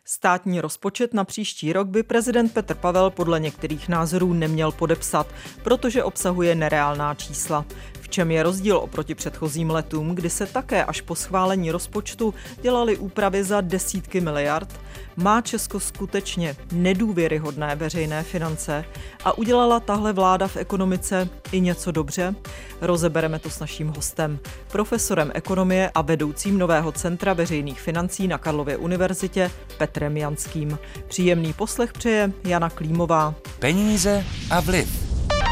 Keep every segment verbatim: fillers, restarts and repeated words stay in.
Státní rozpočet na příští rok by prezident Petr Pavel podle některých názorů neměl podepsat, protože obsahuje nereálná čísla. V čem je rozdíl oproti předchozím letům, kdy se také až po schválení rozpočtu dělaly úpravy za desítky miliard? Má Česko skutečně nedůvěryhodné veřejné finance a udělala tahle vláda v ekonomice i něco dobře? Rozebereme to s naším hostem, profesorem ekonomie a vedoucím nového centra veřejných financí na Karlově univerzitě Petrem Janským. Příjemný poslech přeje Jana Klímová. Peníze a vliv.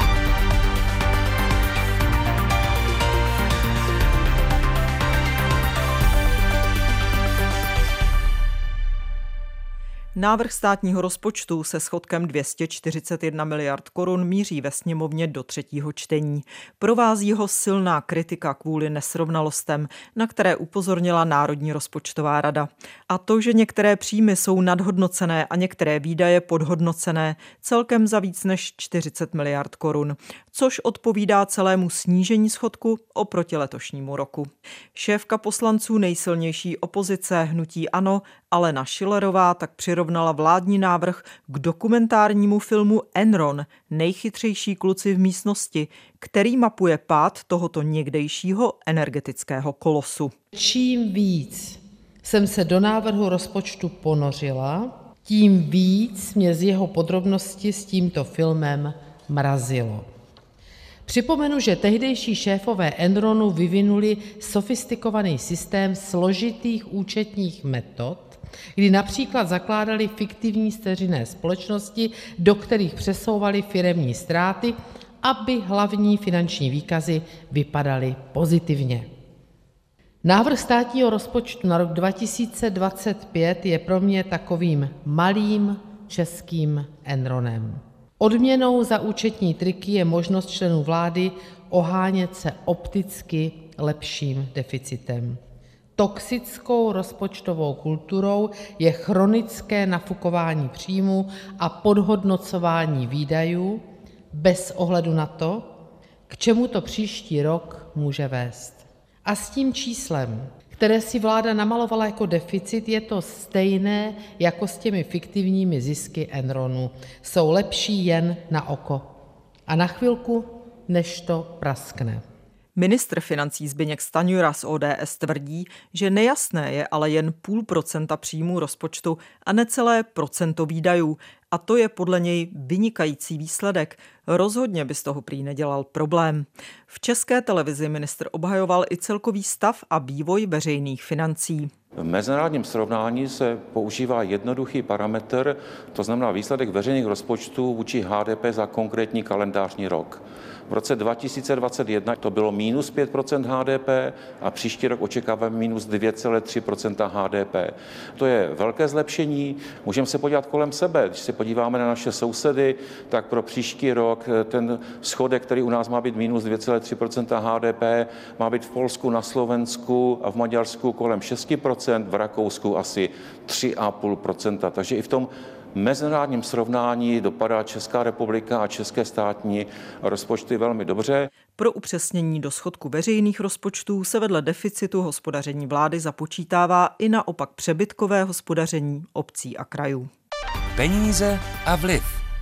Návrh státního rozpočtu se schodkem dvě stě čtyřicet jedna miliard korun míří ve sněmovně do třetího čtení. Provází ho silná kritika kvůli nesrovnalostem, na které upozornila Národní rozpočtová rada. A to, že některé příjmy jsou nadhodnocené a některé výdaje podhodnocené, celkem za víc než čtyřicet miliard korun, což odpovídá celému snížení schodku oproti letošnímu roku. Šéfka poslanců nejsilnější opozice hnutí ANO Alena Schillerová tak přirovnala vládní návrh k dokumentárnímu filmu Enron, nejchytřejší kluci v místnosti, který mapuje pád tohoto někdejšího energetického kolosu. Čím víc jsem se do návrhu rozpočtu ponořila, tím víc mě z jeho podrobnosti s tímto filmem mrazilo. Připomenu, že tehdejší šéfové Enronu vyvinuli sofistikovaný systém složitých účetních metod, kdy například zakládali fiktivní dceřiné společnosti, do kterých přesouvali firemní ztráty, aby hlavní finanční výkazy vypadaly pozitivně. Návrh státního rozpočtu na rok dva tisíce dvacet pět je pro mě takovým malým českým Enronem. Odměnou za účetní triky je možnost členů vlády ohánět se opticky lepším deficitem. Toxickou rozpočtovou kulturou je chronické nafukování příjmů a podhodnocování výdajů bez ohledu na to, k čemu to příští rok může vést. A s tím číslem, které si vláda namalovala jako deficit, je to stejné jako s těmi fiktivními zisky Enronu. Jsou lepší jen na oko. A na chvilku, než to praskne. Ministr financí Zbyněk Stanjura z O D S tvrdí, že nejasné je ale jen půl procenta příjmů rozpočtu a necelé procento výdajů. A to je podle něj vynikající výsledek. Rozhodně by z toho prý nedělal problém. V České televizi ministr obhajoval i celkový stav a vývoj veřejných financí. V mezinárodním srovnání se používá jednoduchý parametr, to znamená výsledek veřejných rozpočtů vůči H D P za konkrétní kalendářní rok. V roce dva tisíce dvacet jedna to bylo minus pět procent H D P a příští rok očekáváme minus dvě celá tři procenta H D P. To je velké zlepšení. Můžeme se podívat kolem sebe. Když se podíváme na naše sousedy, tak pro příští rok ten schodek, který u nás má být minus dvě celá tři procenta H D P, má být v Polsku, na Slovensku a v Maďarsku kolem šest procent, v Rakousku asi tři celá pět procenta. Takže i v tom mezinárodním srovnání dopadá Česká republika a české státní rozpočty velmi dobře. Pro upřesnění do schodku veřejných rozpočtů se vedle deficitu hospodaření vlády započítává i naopak přebytkové hospodaření obcí a krajů. Peníze a vliv.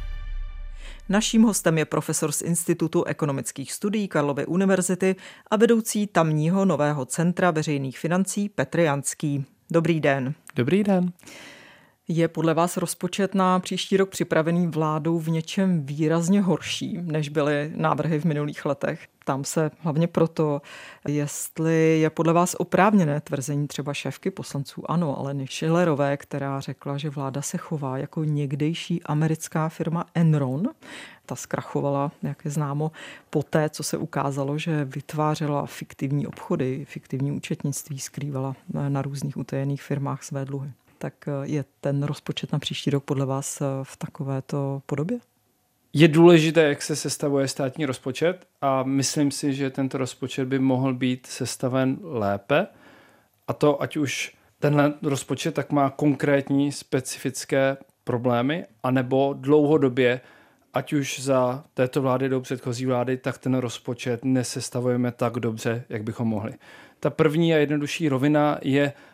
Naším hostem je profesor z Institutu ekonomických studií Karlovy univerzity a vedoucí tamního nového centra veřejných financí Petr Janský. Dobrý den. Dobrý den. Je podle vás rozpočet na příští rok připravený vládou v něčem výrazně horší, než byly návrhy v minulých letech? Ptám se hlavně proto, jestli je podle vás oprávněné tvrzení třeba šéfky poslanců ANO, Aleny Schillerové, která řekla, že vláda se chová jako někdejší americká firma Enron. Ta zkrachovala, jak je známo, poté, co se ukázalo, že vytvářela fiktivní obchody, fiktivní účetnictví, skrývala na různých utajených firmách své dluhy. Tak je ten rozpočet na příští rok podle vás v takovéto podobě? Je důležité, jak se sestavuje státní rozpočet a myslím si, že tento rozpočet by mohl být sestaven lépe. A to, ať už tenhle rozpočet tak má konkrétní specifické problémy, anebo dlouhodobě, ať už za této vlády do předchozí vlády, tak ten rozpočet nesestavujeme tak dobře, jak bychom mohli. Ta první a jednodušší rovina je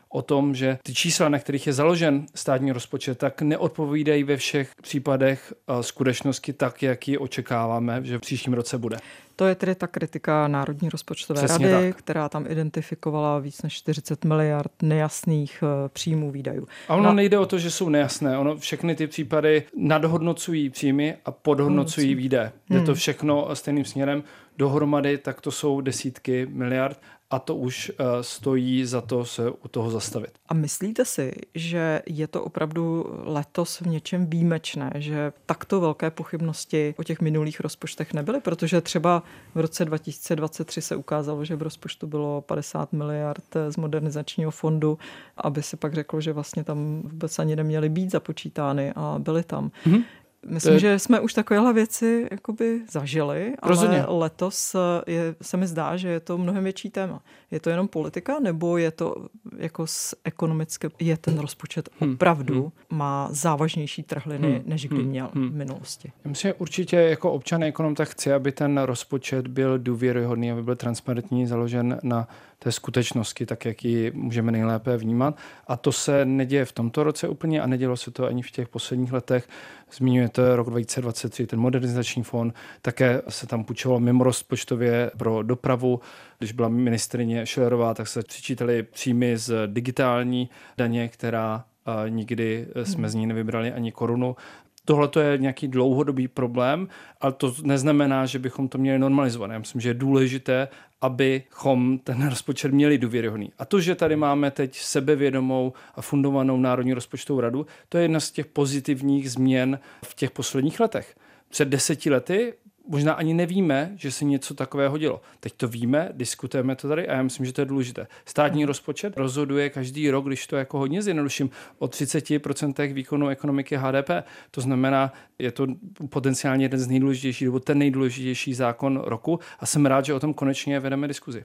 o tom, že ty čísla, na kterých je založen státní rozpočet, tak neodpovídají ve všech případech skutečnosti tak, jak ji očekáváme, že v příštím roce bude. To je tedy ta kritika Národní rozpočtové Přesně rady, tak. která tam identifikovala víc než čtyřicet miliard nejasných příjmů výdajů. A ono Na... nejde o to, že jsou nejasné. Ono všechny ty případy nadhodnocují příjmy a podhodnocují výdaje. Jde hmm. to všechno stejným směrem. Dohromady tak to jsou desítky miliard a to už uh, stojí za to se u toho zastavit. A myslíte si, že je to opravdu letos v něčem výjimečné, že takto velké pochybnosti o těch minulých rozpočtech nebyly? Protože třeba v roce dva tisíce dvacet tři se ukázalo, že v rozpočtu bylo padesát miliard z modernizačního fondu, aby se pak řeklo, že vlastně tam vůbec ani neměly být započítány a byly tam. Mm-hmm. Myslím, je... že jsme už takovéhle věci jakoby zažili, Rozhodně. Ale letos je, se mi zdá, že je to mnohem větší téma. Je to jenom politika, nebo je to jako z ekonomické, je ten rozpočet opravdu hmm. má závažnější trhliny, hmm. než kdy měl hmm. v minulosti? Já myslím, že určitě jako občan ekonom tak chci, aby ten rozpočet byl důvěryhodný, aby byl transparentní, založen na té skutečnosti, tak jak ji můžeme nejlépe vnímat. A to se neděje v tomto roce úplně a nedělo se to ani v těch posledních letech. Zmiňujete rok dva tisíce dvacet tři, ten modernizační fond, také se tam půjčovalo mimo rozpočtově pro dopravu. Když byla ministryně Schillerová, tak se přičítali příjmy z digitální daně, která nikdy jsme z ní nevybrali ani korunu. Tohle to je nějaký dlouhodobý problém, ale to neznamená, že bychom to měli normalizovat. Já myslím, že je důležité, abychom ten rozpočet měli důvěryhodný. A to, že tady máme teď sebevědomou a fundovanou Národní rozpočtovou radu, to je jedna z těch pozitivních změn v těch posledních letech. Před deseti lety možná ani nevíme, že se něco takového dělo. Teď to víme, diskutujeme to tady a já myslím, že to je důležité. Státní rozpočet rozhoduje každý rok, když to jako hodně zjednoduším, o třicet procent výkonu ekonomiky H D P. To znamená, je to potenciálně jeden z nejdůležitějších, nebo ten nejdůležitější zákon roku a jsem rád, že o tom konečně vedeme diskuzi.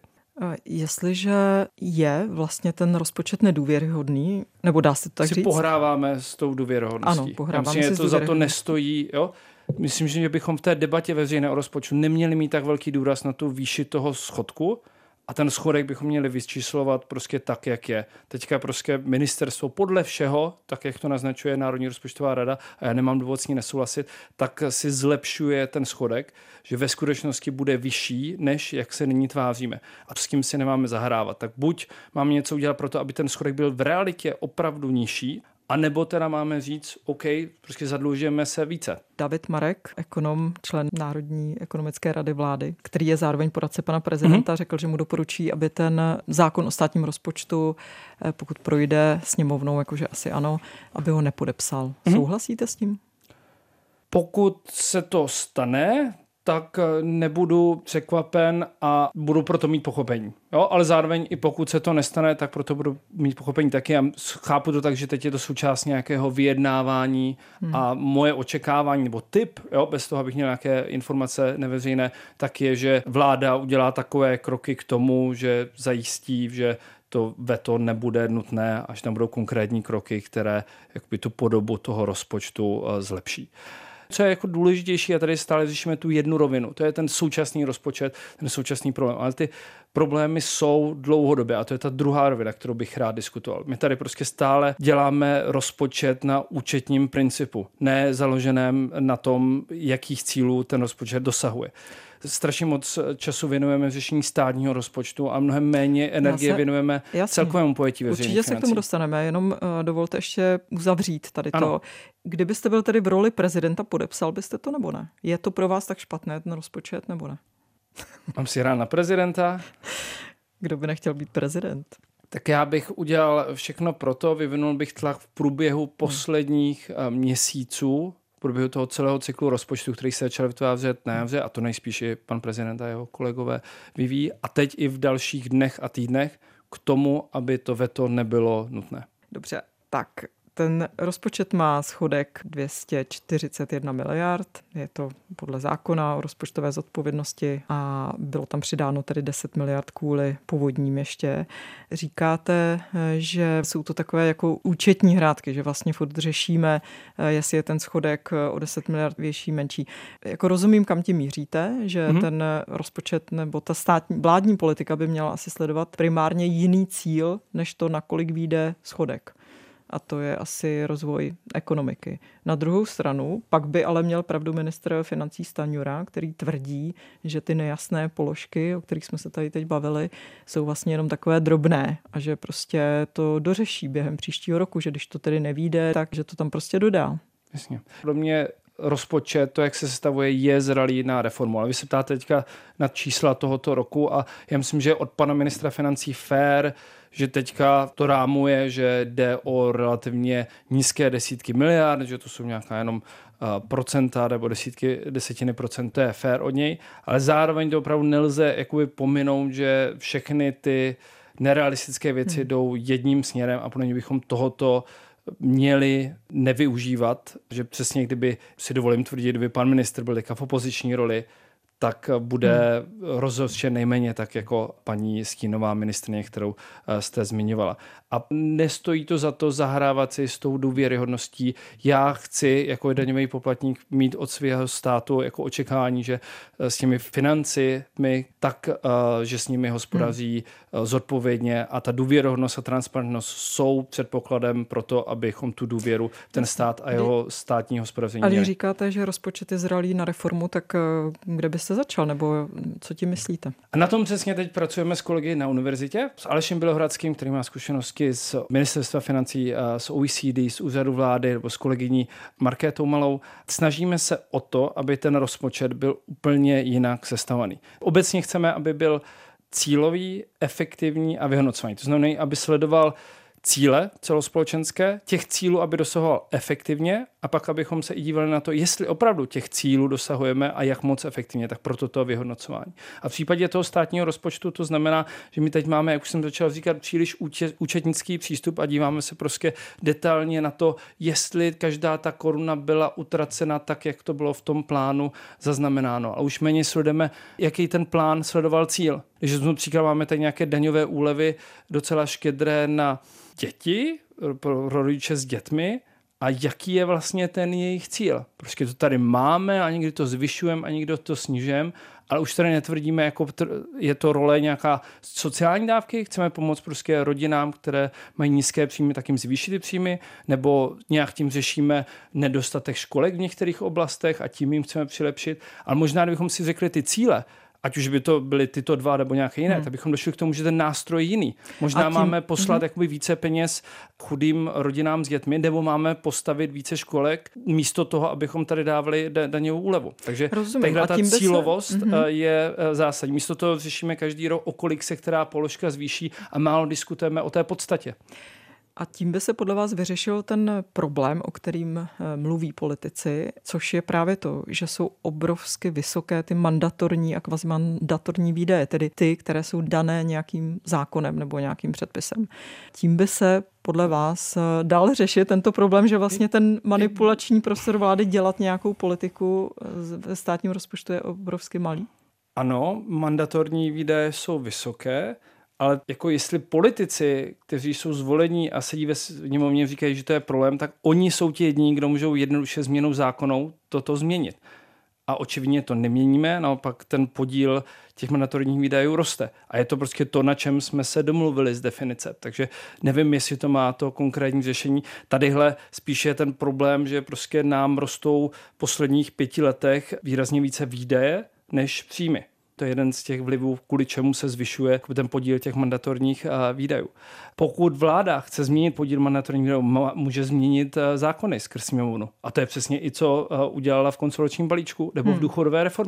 Jestliže je vlastně ten rozpočet nedůvěryhodný, nebo dá se to tak si říct? pohráváme s tou důvěryhodností. Ano, pohráváme myslím, si že to za to nestojí, jo? Myslím, že bychom v té debatě veřejné o rozpočtu neměli mít tak velký důraz na tu výši toho schodku a ten schodek bychom měli vyčíslovat prostě tak, jak je. Teďka prostě ministerstvo podle všeho, tak jak to naznačuje Národní rozpočtová rada, a já nemám důvod s ní nesouhlasit, tak si zlepšuje ten schodek, že ve skutečnosti bude vyšší, než jak se nyní tváříme. A s tím si nemáme zahrávat. Tak buď máme něco udělat pro to, aby ten schodek byl v realitě opravdu nižší, a nebo teda máme říct, OK, prostě zadlužujeme se více. David Marek, ekonom, člen Národní ekonomické rady vlády, který je zároveň poradce pana prezidenta, mm-hmm. řekl, že mu doporučí, aby ten zákon o státním rozpočtu, pokud projde sněmovnou, jakože asi ano, aby ho nepodepsal. Mm-hmm. Souhlasíte s tím? Pokud se to stane, tak nebudu překvapen a budu proto mít pochopení. Jo? Ale zároveň i pokud se to nestane, tak proto budu mít pochopení taky. Já chápu to tak, že teď je to součást nějakého vyjednávání hmm. a moje očekávání nebo tip, jo? Bez toho, abych měl nějaké informace neveřejné, tak je, že vláda udělá takové kroky k tomu, že zajistí, že to veto nebude nutné, až tam budou konkrétní kroky, které jakoby tu podobu toho rozpočtu zlepší. Co je jako důležitější, a tady stále řešíme tu jednu rovinu, to je ten současný rozpočet, ten současný problém. Ale ty problémy jsou dlouhodobě a to je ta druhá rovina, kterou bych rád diskutoval. My tady prostě stále děláme rozpočet na účetním principu, ne založeném na tom, jakých cílů ten rozpočet dosahuje. Strašně moc času věnujeme řešení státního rozpočtu a mnohem méně energie se, věnujeme jasný. celkovému pojetí veřejných financí. Určitě se k tomu dostaneme, jenom uh, dovolte ještě uzavřít tady ano. to. Kdybyste byl tedy v roli prezidenta, podepsal byste to nebo ne? Je to pro vás tak špatné, ten rozpočet, nebo ne? Mám si hrát na prezidenta? Kdo by nechtěl být prezident? Tak já bych udělal všechno proto, vyvinul bych tlak v průběhu posledních hmm. měsíců, v průběhu toho celého cyklu rozpočtu, který se začal vytvářet na jaře, a to nejspíš i pan prezident a jeho kolegové vyvíjí, a teď i v dalších dnech a týdnech k tomu, aby to veto nebylo nutné. Dobře, tak Ten rozpočet má schodek dvě stě čtyřicet jedna miliard, je to podle zákona o rozpočtové zodpovědnosti a bylo tam přidáno tedy deset miliard kvůli povodním ještě. Říkáte, že jsou to takové jako účetní hrátky, že vlastně furt řešíme, jestli je ten schodek o deset miliard větší, menší. Jako rozumím, kam tím míříte, že mm-hmm. ten rozpočet nebo ta státní vládní politika by měla asi sledovat primárně jiný cíl, než to, nakolik vyjde schodek. A to je asi rozvoj ekonomiky. Na druhou stranu pak by ale měl pravdu ministr financí Stanjura, který tvrdí, že ty nejasné položky, o kterých jsme se tady teď bavili, jsou vlastně jenom takové drobné a že prostě to dořeší během příštího roku, že když to tedy nevyjde, tak že to tam prostě dodá. Jasně. Pro mě rozpočet, to, jak se sestavuje, je zralý na reformu. Ale vy se ptáte teďka na čísla tohoto roku a já myslím, že od pana ministra financí fér, že teďka to rámuje, že jde o relativně nízké desítky miliard, že to jsou nějaká jenom uh, procenta nebo desítky, desetiny procent, to je fér od něj, ale zároveň to opravdu nelze jakoby pominout, že všechny ty nerealistické věci hmm. jdou jedním směrem a podle mě bychom tohoto měli nevyužívat, že přesně kdyby, si dovolím tvrdit, kdyby pan ministr byl teďka v opoziční roli, tak bude hmm. rozhodčen nejméně tak jako paní stínová ministryně, kterou jste zmiňovala. A nestojí to za to zahrávat si s tou důvěryhodností. Já chci jako daňový poplatník mít od svého státu jako očekávání, že s těmi financemi tak, že s nimi hospodaří hmm. zodpovědně a ta důvěryhodnost a transparentnost jsou předpokladem pro to, abychom tu důvěru v ten stát a jeho státní hospodaření měli. Ale říkáte, že rozpočet je zralý na reformu, tak kde byste začal, nebo co tím myslíte? A na tom přesně teď pracujeme s kolegy na univerzitě, s Alešem Bělohradským, který má zkušenosti z ministerstva financí, z O E C D, z úřadu vlády, nebo s kolegyní Markétou Malou. Snažíme se o to, aby ten rozpočet byl úplně jinak sestavený. Obecně chceme, aby byl cílový, efektivní a vyhodnocovaný. To znamená, aby sledoval cíle celospolečenské, těch cílů, aby dosahoval efektivně a pak, abychom se i dívali na to, jestli opravdu těch cílů dosahujeme a jak moc efektivně, tak proto to vyhodnocování. A v případě toho státního rozpočtu to znamená, že my teď máme, jak už jsem začal říkat, příliš účetnický přístup a díváme se prostě detailně na to, jestli každá ta koruna byla utracena tak, jak to bylo v tom plánu zaznamenáno. A už méně sledujeme, jaký ten plán sledoval cíl. Když například máme tady nějaké daňové úlevy docela štědré na děti, pro rodiče s dětmi, a jaký je vlastně ten jejich cíl. Prostě to tady máme a někdy to zvyšujeme a někdy to snižujeme, ale už tady netvrdíme, jako je to role nějaká sociální dávky, chceme pomoct prostě rodinám, které mají nízké příjmy, tak jim zvýšit ty příjmy, nebo nějak tím řešíme nedostatek školek v některých oblastech a tím jim chceme přilepšit. Ale možná, kdybychom si řekli ty cíle, ať už by to byly tyto dva nebo nějaké jiné, hmm. tak bychom došli k tomu, že ten nástroj je jiný. Možná tím, máme poslat mm-hmm. jakoby více peněz chudým rodinám s dětmi, nebo máme postavit více školek místo toho, abychom tady dávali daňovou úlevu. Takže tahle ta cílovost se... mm-hmm. je zásadní. Místo toho řešíme každý rok, o kolik se která položka zvýší a málo diskutujeme o té podstatě. A tím by se podle vás vyřešil ten problém, o kterým mluví politici, což je právě to, že jsou obrovsky vysoké ty mandatorní a kvazimandatorní výdaje, tedy ty, které jsou dané nějakým zákonem nebo nějakým předpisem. Tím by se podle vás dal řešit tento problém, že vlastně ten manipulační prostor vlády dělat nějakou politiku ve státním rozpočtu je obrovsky malý? Ano, mandatorní výdaje jsou vysoké, ale jako jestli politici, kteří jsou zvolení a sedí ve sněmovně, říkají, že to je problém, tak oni jsou ti jediní, kdo můžou jednoduše změnou zákonou toto změnit. A očividně to neměníme, naopak ten podíl těch mandatorních výdajů roste. A je to prostě to, na čem jsme se domluvili z definice. Takže nevím, jestli to má to konkrétní řešení. Tadyhle spíše je ten problém, že prostě nám rostou v posledních pěti letech výrazně více výdaje než příjmy. To je jeden z těch vlivů, kvůli čemu se zvyšuje ten podíl těch mandatorních výdajů. Pokud vláda chce změnit podíl mandatorních výdajů, může změnit zákony skrz sněmovnu. A to je přesně i co udělala v konsolidačním balíčku nebo v důchodové reformě.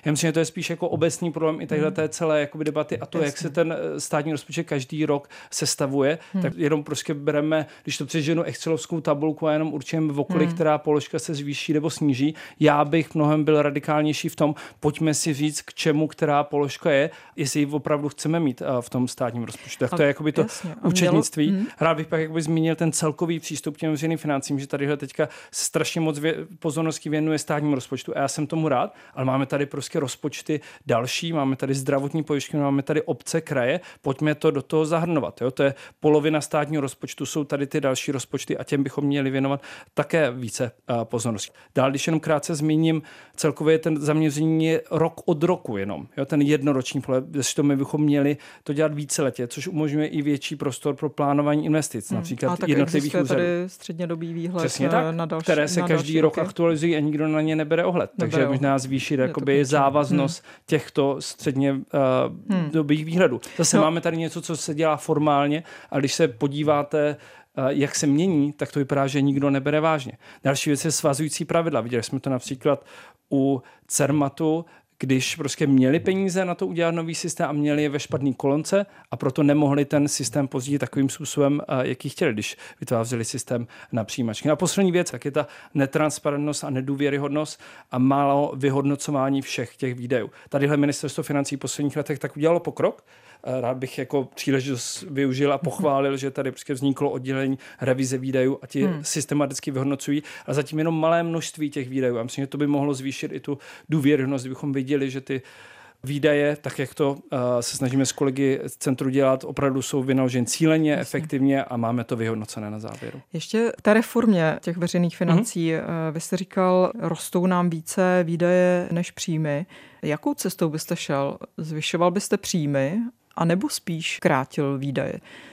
Já myslím, že to je spíš jako obecný problém i tadyhle té celé jakoby debaty a to, Jasně. jak se ten státní rozpočet každý rok sestavuje, hmm. tak jenom prostě bereme, když to přeženu excelovskou tabulku a jenom určujeme v okolí, hmm. která položka se zvýší nebo sníží. Já bych mnohem byl radikálnější v tom, pojďme si říct, k čemu která položka je, jestli ji opravdu chceme mít v tom státním rozpočtu. Tak to je jakoby to jasně, účetnictví. Mělo... Rád bych pak jakoby zmínil ten celkový přístup k těm veřejným financím, že tadyhle teďka strašně moc vě... pozornosti věnuje státnímu rozpočtu a já jsem tomu rád, ale máme tady prostě rozpočty další, máme tady zdravotní pojišťovny, máme tady obce, kraje, pojďme to do toho zahrnovat. Jo? To je polovina státního rozpočtu, jsou tady ty další rozpočty a těm bychom měli věnovat také více uh, pozornosti. Dál, když jenom krátce zmíním, celkově ten zaměření je rok od roku jenom. Jo? Ten jednoroční pohled, to my bychom měli to dělat víceletě, což umožňuje i větší prostor pro plánování investic, hmm. například a jednotlivých úřadů. Tady střednědobý výhled přesně tak, na další, které se na každý rok aktualizují a nikdo na ně nebere ohled. Nebere Takže možná zvýšit jakoby závaznost hmm. těchto středně uh, hmm. dobých výhledů. Zase no. máme tady něco, co se dělá formálně a když se podíváte, jak se mění, tak to vypadá, že nikdo nebere vážně. Další věc je svazující pravidla. Viděli jsme to například u Cermatu, když prostě měli peníze na to udělat nový systém a měli je ve špatný kolonce a proto nemohli ten systém pořídit takovým způsobem, jaký chtěli, když vytvářeli systém na přijímačky. A poslední věc, tak je ta netransparentnost a nedůvěryhodnost a málo vyhodnocování všech těch výdajů. Tadyhle ministerstvo financí v posledních letech tak udělalo pokrok. Rád bych jako příležitost využil a pochválil, že tady prostě vzniklo oddělení revize výdajů a ti hmm. systematicky vyhodnocují, ale zatím jenom malé množství těch výdajů. A myslím, že to by mohlo zvýšit i tu důvěryhodnost, kdybychom viděli, že ty výdaje, tak jak to uh, se snažíme s kolegy z centru dělat, opravdu jsou vynaloženy cíleně, Jasně. efektivně a máme to vyhodnocené na závěru. Ještě k té reformě těch veřejných financí. Mm-hmm. Vy jste říkal, rostou nám více výdaje než příjmy. Jakou cestou byste šel? Zvyšoval byste příjmy a nebo spíš krátil výdaje?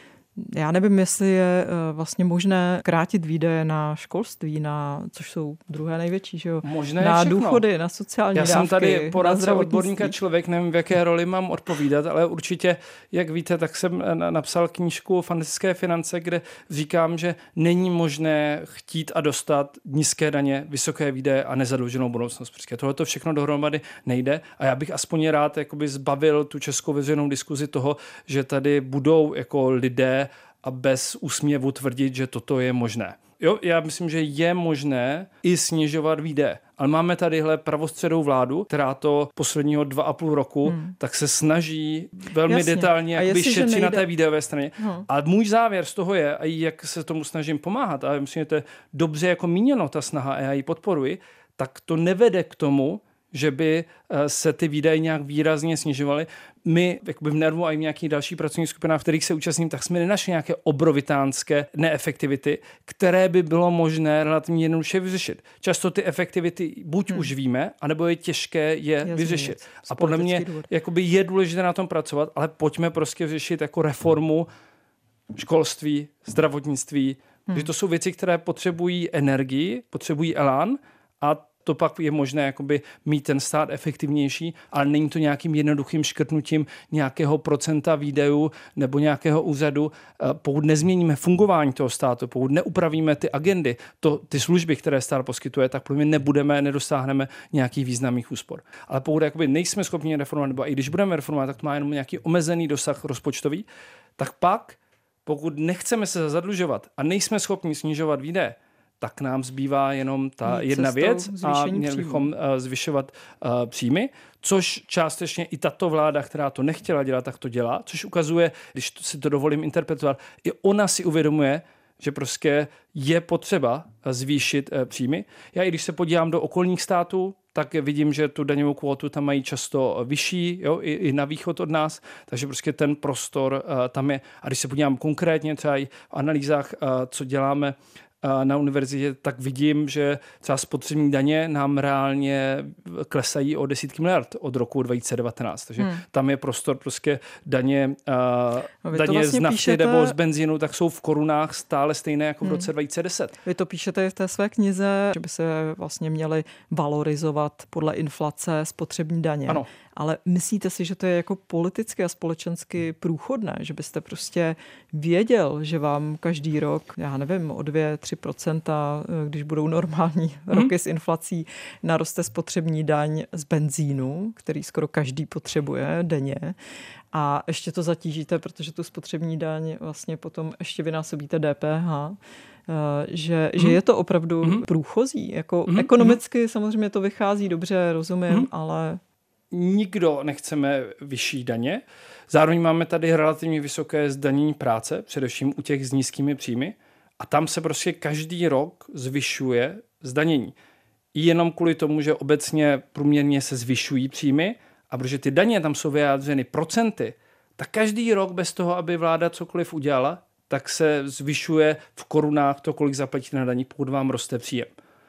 Já nevím, jestli je vlastně možné krátit výdaje na školství, na, což jsou druhé největší, že jo? Možné na důchody, na sociální Já dávky. Já jsem tady poradce odborníka člověk, nevím, v jaké roli mám odpovídat, ale určitě, jak víte, tak jsem napsal knížku Fantastické finance, kde říkám, že není možné chtít a dostat nízké daně, vysoké výdaje a nezadluženou budoucnost. Protože tohle to všechno dohromady nejde a já bych aspoň rád jakoby zbavil tu českou veřejnou diskuzi toho, že tady budou jako lidé a bez úsměvu tvrdit, že toto je možné. Jo, já myslím, že je možné i snižovat výdaje. Ale máme tadyhle pravostředou vládu, která to posledního dva a půl roku hmm. tak se snaží velmi Jasně. detailně jakoby šetřit na té výdajové straně. Hmm. A můj závěr z toho je, a jak se tomu snažím pomáhat, a myslím, že to je dobře jako míněno ta snaha a já ji podporuji, tak to nevede k tomu, že by se ty výdaje nějak výrazně snižovaly. My jakoby v Nervu a i v nějakých dalších pracovních skupinách, v kterých se účastním, tak jsme nenašli nějaké obrovitánské neefektivity, které by bylo možné relativně jednoduše vyřešit. Často ty efektivity buď hmm. už víme, anebo je těžké je Jasně, vyřešit. A podle mě jakoby je důležité na tom pracovat, ale pojďme prostě řešit jako reformu školství, zdravotnictví, hmm. že to jsou věci, které potřebují energii, potřebují elán a to pak je možné jakoby mít ten stát efektivnější, ale není to nějakým jednoduchým škrtnutím nějakého procenta výdajů nebo nějakého úřadu. Pokud nezměníme fungování toho státu, pokud neupravíme ty agendy, to, ty služby, které stát poskytuje, tak pro mě nebudeme, nedosáhneme nějakých významných úspor. Ale pokud jakoby nejsme schopni reformovat, nebo i když budeme reformovat, tak to má jenom nějaký omezený dosah rozpočtový, tak pak, pokud nechceme se zadlužovat a nejsme schopni snižovat výdaje, tak nám zbývá jenom ta Mít jedna věc a měli bychom uh, zvyšovat uh, příjmy, což částečně i tato vláda, která to nechtěla dělat, tak to dělá, což ukazuje, když si to dovolím interpretovat, i ona si uvědomuje, že prostě je potřeba zvýšit uh, příjmy. Já i když se podívám do okolních států, tak vidím, že tu daňovou kvótu tam mají často vyšší, jo, i, i na východ od nás, takže prostě ten prostor uh, tam je. A když se podívám konkrétně třeba i v analýzách, uh, co děláme na univerzitě, tak vidím, že třeba spotřební daně nám reálně klesají o desítky miliard od roku dva tisíce devatenáct. Takže hmm. tam je prostor prostě daně, uh, daně vlastně z nafty píšete... nebo z benzínu, tak jsou v korunách stále stejné jako v roce hmm. dva tisíce deset. Vy to píšete v té své knize, že by se vlastně měly valorizovat podle inflace spotřební daně. Ano. Ale myslíte si, že to je jako politicky a společensky průchodné, že byste prostě věděl, že vám každý rok, já nevím, o dvě, tři procenta, když budou normální hmm. roky s inflací, naroste spotřební daň z benzínu, který skoro každý potřebuje denně, a ještě to zatížíte, protože tu spotřební daň vlastně potom ještě vynásobíte D P H, že, mm. že je to opravdu mm. průchozí. Jako mm. ekonomicky samozřejmě to vychází dobře, rozumím, mm. ale... Nikdo nechceme vyšší daně. Zároveň máme tady relativně vysoké zdanění práce, především u těch s nízkými příjmy. A tam se prostě každý rok zvyšuje zdanění. I jenom kvůli tomu, že obecně průměrně se zvyšují příjmy, a protože ty daně tam jsou vyjádřeny procenty, tak každý rok bez toho, aby vláda cokoliv udělala, tak se zvyšuje v korunách to, kolik zaplatíte na daní, pokud vám roste příjem.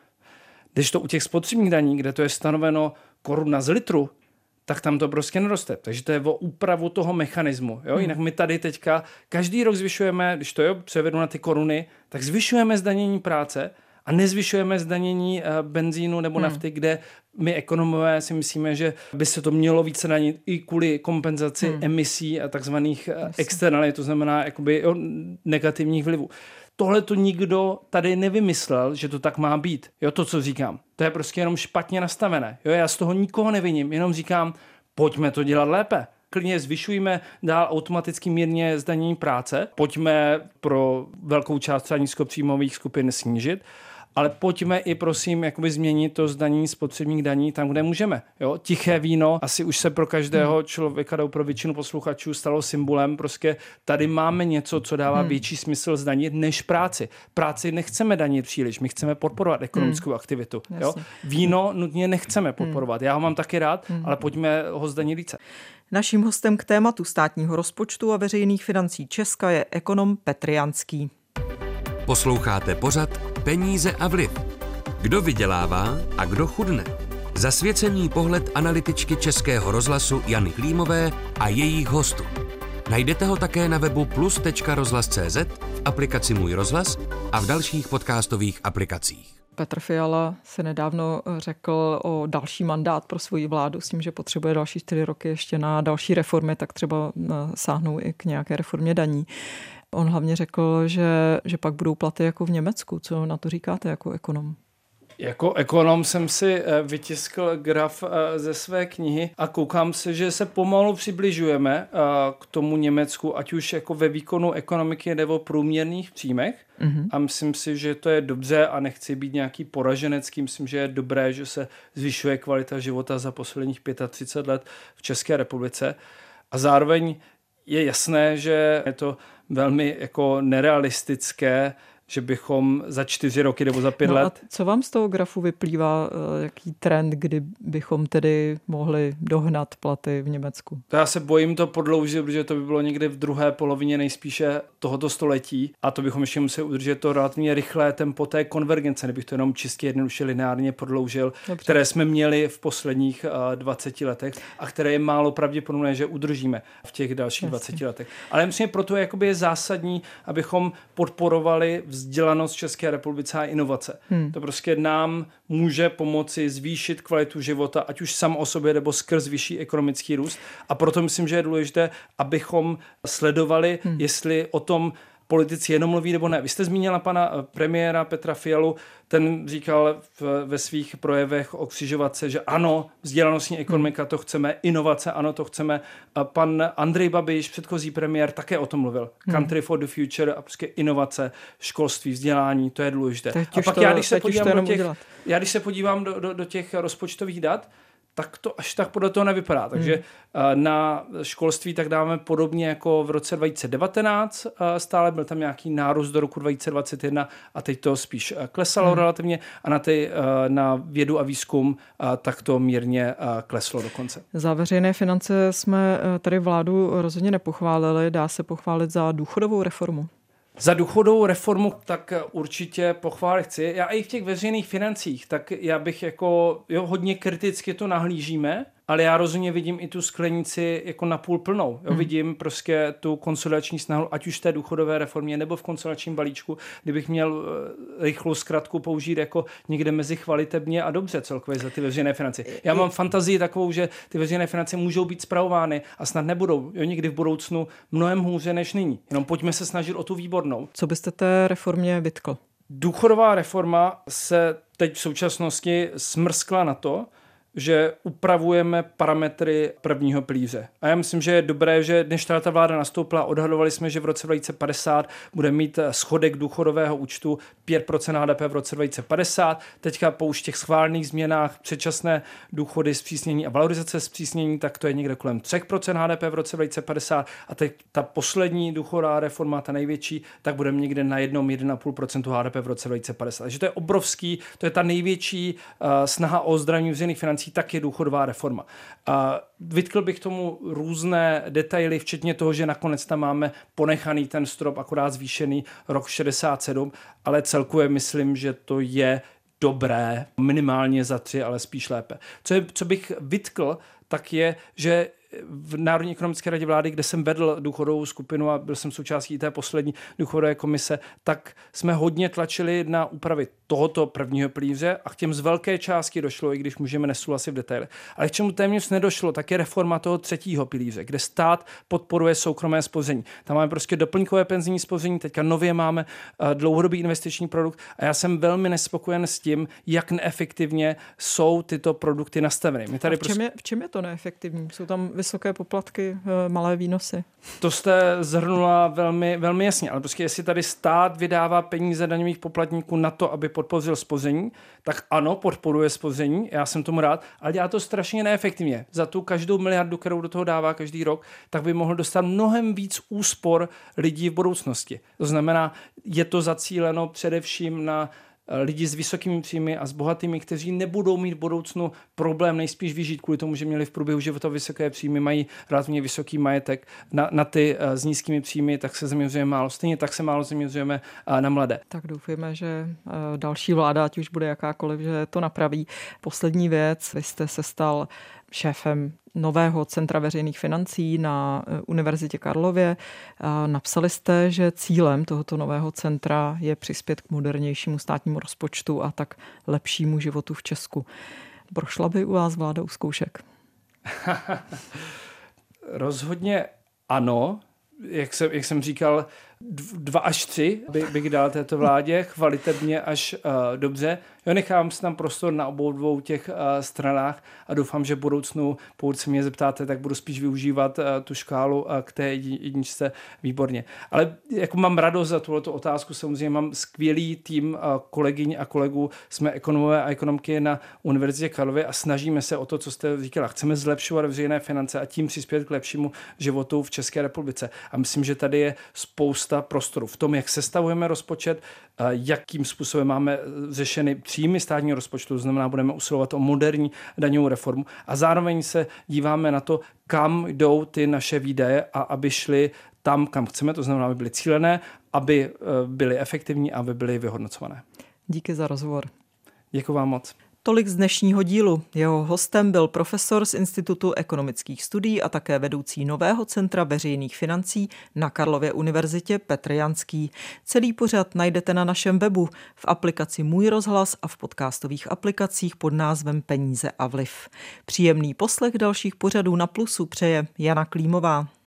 Když to u těch spotřebních daní, kde to je stanoveno koruna z litru, tak tam to prostě neroste. Takže to je o úpravu toho mechanismu. Jo? Jinak my tady teďka každý rok zvyšujeme, když to jo, převedu na ty koruny, tak zvyšujeme zdanění práce a nezvyšujeme zdanění benzínu nebo nafty, hmm. kde my ekonomové si myslíme, že by se to mělo více danit i kvůli kompenzaci hmm. emisí a takzvaných externalit, to znamená jakoby, jo, negativních vlivů. Tohle to nikdo tady nevymyslel, že to tak má být. Jo, to, co říkám. To je prostě jenom špatně nastavené. Jo, já z toho nikoho neviním, jenom říkám, pojďme to dělat lépe. Klidně zvyšujeme dál automaticky mírně zdanění práce, pojďme pro velkou část třeba nízkopříjmových skupin snížit, ale pojďme i prosím jakoby změnit to zdanění spotřebních daní tam, kde můžeme. Jo? Tiché víno asi už se pro každého člověka, pro většinu posluchačů stalo symbolem. Prostě tady máme něco, co dává hmm. větší smysl zdanit než práci. Práci nechceme danit příliš, my chceme podporovat ekonomickou hmm. aktivitu. Jo? Víno nutně nechceme podporovat. Já ho mám taky rád, hmm. ale pojďme ho zdanit více. Naším hostem k tématu státního rozpočtu a veřejných financí Česka je ekonom Petr Janský. Posloucháte pořad Peníze a vliv. Kdo vydělává a kdo chudne? Zasvěcený pohled analytičky Českého rozhlasu Jany Klímové a jejich hostů. Najdete ho také na webu plus tečka rozhlas tečka cé zet, v aplikaci Můj rozhlas a v dalších podcastových aplikacích. Petr Fiala se nedávno řekl o další mandát pro svoji vládu s tím, že potřebuje další čtyři roky ještě na další reformy, tak třeba sáhnou i k nějaké reformě daní. On hlavně řekl, že, že pak budou platy jako v Německu. Co na to říkáte jako ekonom? Jako ekonom jsem si vytiskl graf ze své knihy a koukám se, že se pomalu přibližujeme k tomu Německu, ať už jako ve výkonu ekonomiky nebo průměrných příjmech. Mm-hmm. A myslím si, že to je dobře a nechci být nějaký poraženecký. Myslím, že je dobré, že se zvyšuje kvalita života za posledních třicet pět let v České republice. A zároveň je jasné, že je to velmi jako nerealistické, že bychom za čtyři roky nebo za pět no let... A co vám z toho grafu vyplývá, jaký trend, kdy bychom tedy mohli dohnat platy v Německu? To já se bojím to podloužit, protože to by bylo někdy v druhé polovině nejspíše tohoto století a to bychom ještě museli udržet to relativně rychlé tempo té konvergence, kdybych to jenom čistě jednoduše lineárně prodloužil, Dobře. které jsme měli v posledních dvaceti letech a které je málo pravděpodobné, že udržíme v těch dalších Jasně. dvaceti letech. Ale myslím, že proto jakoby je zásadní, abychom podporovali vzdělanost v České republice a inovace. Hmm. To prostě nám může pomoci zvýšit kvalitu života, ať už sam o sobě, nebo skrz vyšší ekonomický růst. A proto myslím, že je důležité, abychom sledovali, hmm. jestli o tom politici jenom mluví nebo ne. Vy jste zmínila pana premiéra Petra Fialu, ten říkal v, ve svých projevech o křižovatce, že ano, vzdělanostní ekonomika, to chceme, inovace, ano, to chceme. A pan Andrej Babiš, předchozí premiér, také o tom mluvil. Country for the future a prostě inovace, školství, vzdělání, to je důležité. Teď a pak to, já, když se podívám do těch, já, když se podívám do, do, do těch rozpočtových dat, tak to až tak podle toho nevypadá. Takže hmm. na školství tak dáme podobně jako v roce dva tisíce devatenáct stále, byl tam nějaký nárůst do roku dva tisíce dvacet jedna a teď to spíš klesalo hmm. relativně a na, ty, na vědu a výzkum tak to mírně kleslo dokonce. Za veřejné finance jsme tady vládu rozhodně nepochválili, dá se pochválit za důchodovou reformu. Za důchodovou reformu tak určitě pochválit chci. Já i v těch veřejných financích, tak já bych jako, jo, hodně kriticky to nahlížíme, ale já rozhodně vidím i tu sklenici jako napůl plnou. Jo, hmm. Vidím prostě tu konsolidační snahu, ať už v té důchodové reformě nebo v konsolidačním balíčku, kdybych měl rychlou zkratku použít jako někde mezi chvalitebně a dobře celkově za ty veřejné finance. Já mám fantazii takovou, že ty veřejné finance můžou být spravovány a snad nebudou jo, někdy v budoucnu mnohem hůře než nyní. Jenom pojďme se snažit o tu výbornou. Co byste té reformě vytkl? Důchodová reforma se teď v současnosti smrskla na to, že upravujeme parametry prvního pilíře. A já myslím, že je dobré, že než ta vláda nastoupila, odhadovali jsme, že v roce dva tisíce padesát bude mít schodek důchodového účtu pět procent H D P v roce dva tisíce padesát. Teďka po už těch schválených změnách předčasné důchody zpřísnění a valorizace zpřísnění, tak to je někde kolem tři procenta H D P v roce dva tisíce padesát. A teď ta poslední důchodová reforma, ta největší, tak bude někde na jednom jedna celá pět procenta H D P v roce dva tisíce padesát. Takže to je obrovský, to je ta největší uh, snaha o ozdravení veřejných financí, tak je důchodová reforma. A vytkl bych tomu různé detaily, včetně toho, že nakonec tam máme ponechaný ten strop, akorát zvýšený rok šedesát sedm, ale celkově myslím, že to je dobré, minimálně za tři, ale spíš lépe. Co, je, co bych vytkl, tak je, že v Národní ekonomické radě vlády, kde jsem vedl důchodovou skupinu a byl jsem součástí té poslední důchodové komise, tak jsme hodně tlačili na úpravy tohoto prvního pilíře a k těm z velké části došlo, i když můžeme nesouhlasit v detailech. Ale k čemu téměř nedošlo, tak je reforma toho třetího pilíře, kde stát podporuje soukromé spoření. Tam máme prostě doplňkové penzijní spoření, teďka nově máme dlouhodobý investiční produkt a já jsem velmi nespokojen s tím, jak neefektivně jsou tyto produkty nastaveny. My tady a v, čem je, v čem je to neefektivní? Jsou tam vysoké poplatky, malé výnosy? To jste zhrnula velmi, velmi jasně, ale prostě jestli tady stát vydává peníze daňových poplatníků na to, aby podpořil spoření, tak ano, podporuje spoření, já jsem tomu rád, ale dělá to strašně neefektivně. Za tu každou miliardu, kterou do toho dává každý rok, tak by mohl dostat mnohem víc úspor lidí v budoucnosti. To znamená, je to zacíleno především na lidi s vysokými příjmy a s bohatými, kteří nebudou mít v budoucnu problém nejspíš vyžít kvůli tomu, že měli v průběhu života vysoké příjmy, mají relativně vysoký majetek. Na, na ty s nízkými příjmy tak se zaměřujeme málo. Stejně tak se málo zaměřujeme na mladé. Tak doufujeme, že další vláda, ať už bude jakákoliv, že to napraví. Poslední věc, vy jste se stal šéfem nového centra veřejných financí na Univerzitě Karlově. Napsali jste, že cílem tohoto nového centra je přispět k modernějšímu státnímu rozpočtu a tak lepšímu životu v Česku. Prošla by u vás vláda u zkoušek? Rozhodně ano. Jak jsem, jak jsem říkal, dva až tři by, bych dal této vládě, chvalitebně až uh, dobře. Jo, nechám si tam prostor na obou dvou těch uh, stranách a doufám, že v budoucnu, pokud se mě zeptáte, tak budu spíš využívat uh, tu škálu uh, k té jedničce výborně. Ale jako mám radost za tuhleto otázku, samozřejmě mám skvělý tým uh, kolegyň a kolegů, jsme ekonomové a ekonomky na Univerzitě Karlově a snažíme se o to, co jste říkala. Chceme zlepšovat veřejné finance a tím přispět k lepšímu životu v České republice. A myslím, že tady je spousta prostoru v tom, jak sestavujeme rozpočet, jakým způsobem máme řešeny příjmy státního rozpočtu, to znamená, budeme usilovat o moderní daňovou reformu a zároveň se díváme na to, kam jdou ty naše výdaje a aby šly tam, kam chceme, to znamená, aby byly cílené, aby byly efektivní a aby byly vyhodnocované. Díky za rozhovor. Děkuji vám moc. Tolik z dnešního dílu. Jeho hostem byl profesor z Institutu ekonomických studií a také vedoucí nového centra veřejných financí na Karlově univerzitě Petr Janský. Celý pořad najdete na našem webu, v aplikaci Můj rozhlas a v podcastových aplikacích pod názvem Peníze a vliv. Příjemný poslech dalších pořadů na Plusu přeje Jana Klímová.